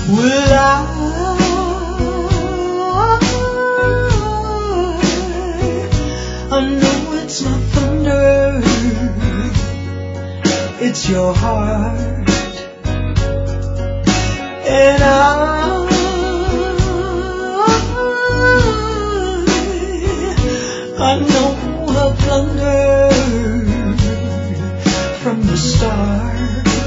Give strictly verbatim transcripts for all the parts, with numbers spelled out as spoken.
Will I, I know it's not thunder, it's your heart, and I, I know I've blundered from the start.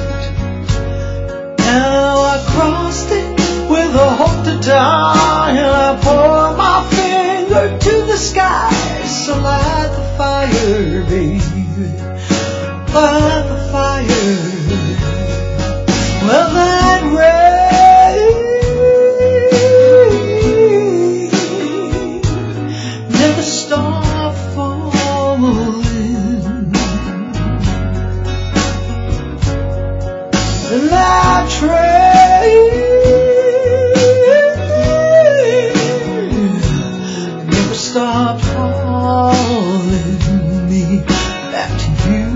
Now I crossed it with a hope to die, and I pour my finger to the sky. So light the fire, baby, light the fire. Well, that rain never stopped falling, and that train never stopped calling me back to you.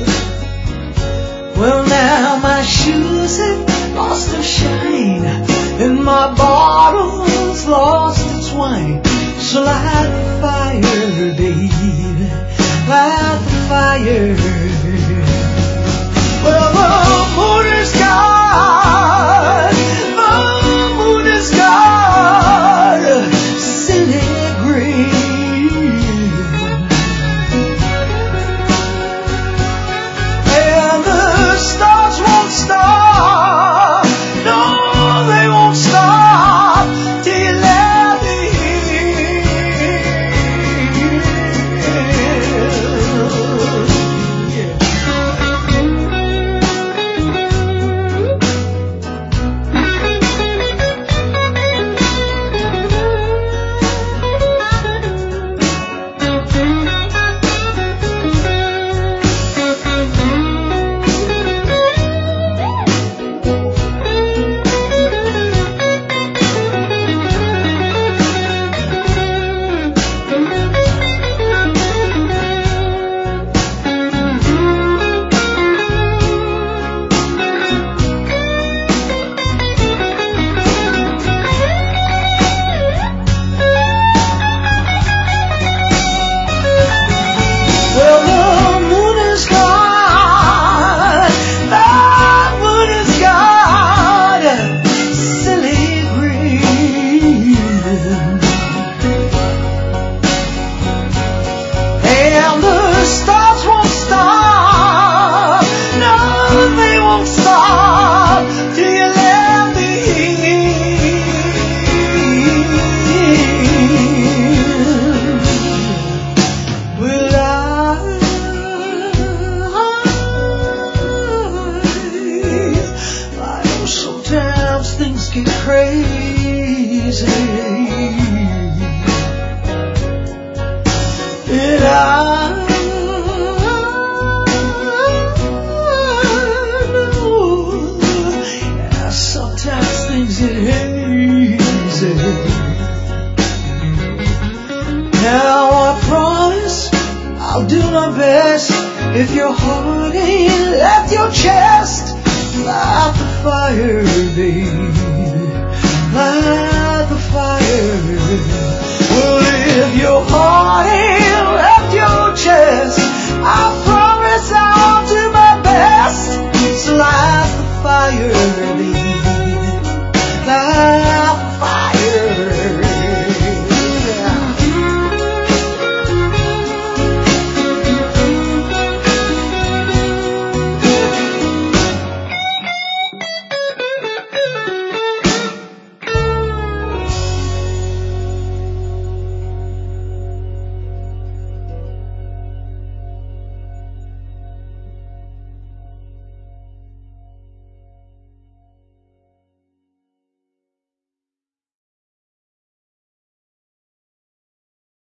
Well, now my shoes have lost their shine, and my bottle's lost its wine. So light the fire, baby, light the fire. Well, the moon is gone, the moon is gone, silly green, and the stars won't stop, no, they won't stop till you let me things get crazy, and I know, yeah, sometimes things get hazy. Now I promise I'll do my best. If your heart ain't left your chest, light the fire, baby, light the fire. Well, if your heart ain't left your chest, I promise I'll do my best. So light the fire, baby.